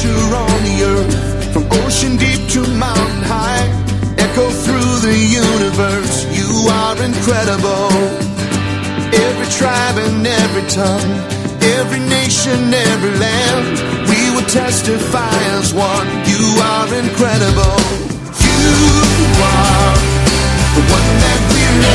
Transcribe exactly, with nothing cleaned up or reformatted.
culture on the earth, from ocean deep to mountain high, echo through the universe. You are incredible. Every tribe and every tongue, every nation, every land, we will testify as one. You are incredible. You are the one that we love.